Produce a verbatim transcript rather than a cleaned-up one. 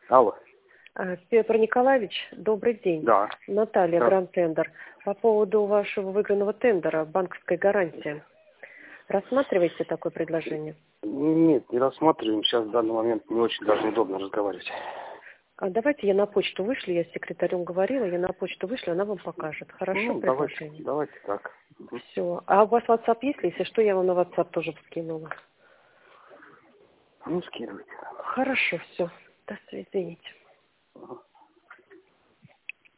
Алло. Петр Николаевич, добрый день. Да. Наталья, Да. Гранд Тендер. По поводу вашего выигранного тендера, банковской гарантии. Рассматриваете такое предложение? Нет, не рассматриваем. Сейчас в данный момент не очень даже удобно разговаривать. А давайте я на почту вышлю, я с секретарем говорила, я на почту вышлю, она вам покажет. Хорошо, Ну, предложение? давайте, давайте так. Все. А у вас WhatsApp есть? Если что, я вам на WhatsApp тоже скинула. Ну, скидывайте. Хорошо, все. До свидания. Ага.